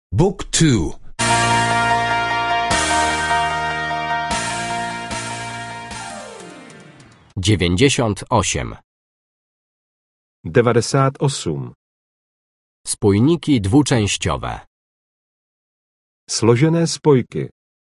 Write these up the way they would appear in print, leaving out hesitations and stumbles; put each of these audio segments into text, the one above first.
Book 2. Dziewięćdziesiąt osiem. 98. Spójniki dwuczęściowe. Složené spojky.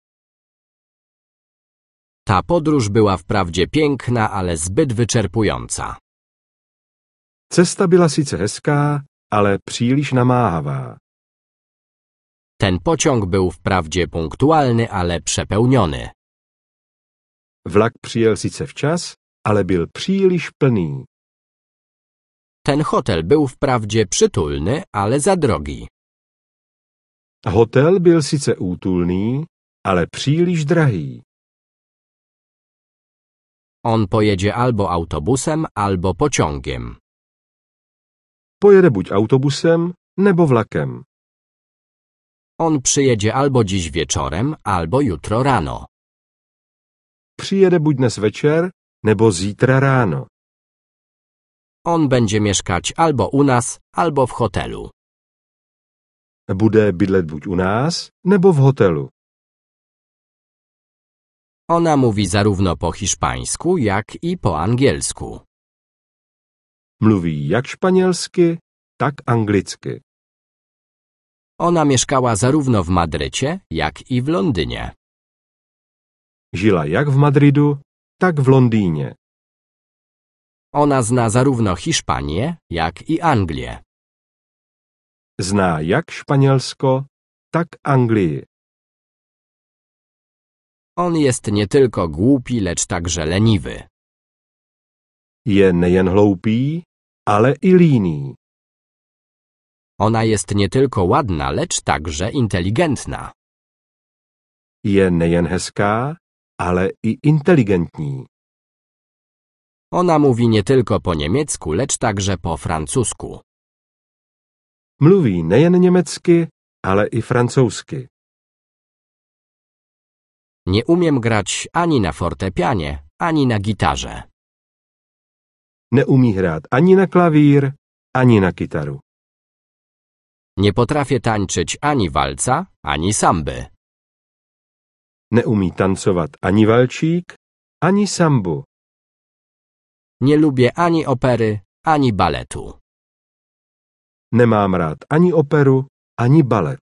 Ta podróż była wprawdzie piękna, ale zbyt wyczerpująca. Cesta byla sice hezká, ale příliš namáhavá. Ten pociąg był wprawdzie punktualny, ale przepełniony. Vlak přijel sice včas, ale byl příliš plný. Ten hotel był wprawdzie przytulny, ale za drogi. Hotel byl sice útulný, ale příliš drahý. On pojedzie albo autobusem, albo pociągiem. Pojede buď autobusem, nebo vlakem. On przyjedzie albo dziś wieczorem, albo jutro rano. Přijede buď dnes večer, nebo zítra ráno. On będzie mieszkać albo u nas, albo w hotelu. Bude bydlet buď u nás, nebo v hotelu. Ona mówi zarówno po hiszpańsku, jak i po angielsku. Mluví jak španělsky, tak anglicky. Ona mieszkała zarówno w Madrycie, jak i w Londynie. Žila jak v Madridu, tak v Londýně. Ona zna zarówno Hiszpanię, jak i Anglię. Zná jak Španělsko, tak Anglii. On jest nie tylko głupi, lecz także leniwy. Je nejen hloupý, ale i líný. Ona jest nie tylko ładna, lecz także inteligentna. Je nejen hezká, ale i inteligentní. Ona mówi nie tylko po niemiecku, lecz także po francusku. Mluví nejen německy, ale i francouzsky. Nie umiem grać ani na fortepianie, ani na gitarze. Neumí hrát ani na klavír, ani na kytaru. Nie potrafię tańczyć ani walca, ani samby. Neumí tancovat ani valčík, ani sambu. Nie lubię ani opery, ani baletu. Nemám rád ani operu, ani balet.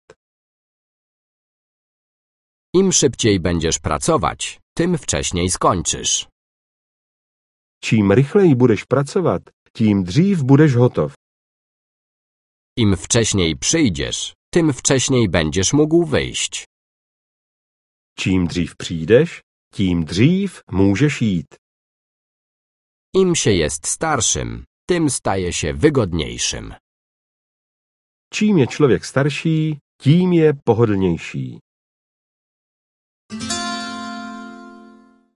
Im szybciej będziesz pracować, tym wcześniej skończysz. Čím rychleji budeš pracovat, tím dřív budeš hotov. Im wcześniej przyjdziesz, tym wcześniej będziesz mógł wyjść. Čím dřív přijdeš, tím dřív můžeš jít. Im się jest starszym, tym staje się wygodniejszym. Čím je člověk starší, tím je pohodlnější.